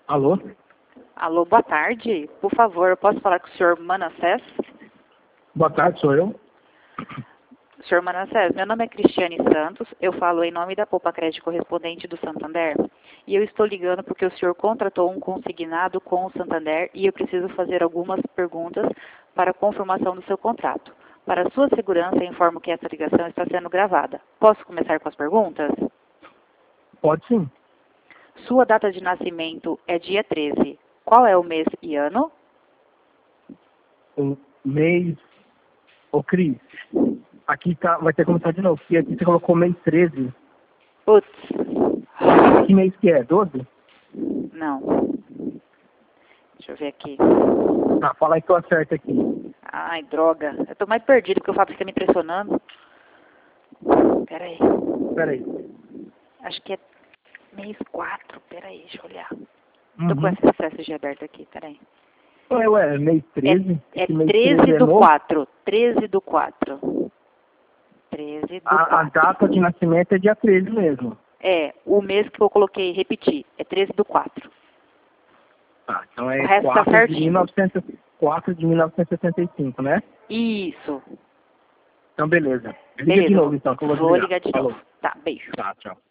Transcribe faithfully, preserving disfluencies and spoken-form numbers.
Alô? Alô, boa tarde. Por favor, eu posso falar com o senhor Manassés? Boa tarde, sou eu. senhor Manassés, meu nome é Cristiane Santos, eu falo em nome da Poupa Crédito Correspondente do Santander e eu estou ligando porque o senhor contratou um consignado com o Santander e eu preciso fazer algumas perguntas para confirmação do seu contrato. Para sua segurança, informo que essa ligação está sendo gravada. Posso começar com as perguntas? Pode sim. Sua data de nascimento é dia treze. Qual é o mês e ano? O mês... Ô, Cris, aqui tá... vai ter que começar de novo, porque aqui você colocou mês treze. Putz. Que mês que é? doze? Não. Deixa eu ver aqui. Ah, fala aí que eu acerto aqui. Ai, droga. Eu tô mais perdido porque o Fábio fica me impressionando. Pera aí. Espera aí. Acho que é mês quatro. Pera aí, deixa eu olhar. Uhum. Tô com esse acesso de aberto aqui, pera aí. Ué, ué, mês treze? É, é Esse mês treze é do novo? quatro. treze do quatro. treze do A, a quatro. data de nascimento é dia treze mesmo. É, o mês que eu coloquei, repeti, é treze do quatro. Tá, então O é resto tá quatro de certinho. mil novecentos, quatro de mil novecentos e sessenta e cinco, né? Isso. Então, beleza. Liga Beleza. de novo, então, que eu vou Vou desligar. ligar de Falou. novo. Tá, beijo. Tá, tchau.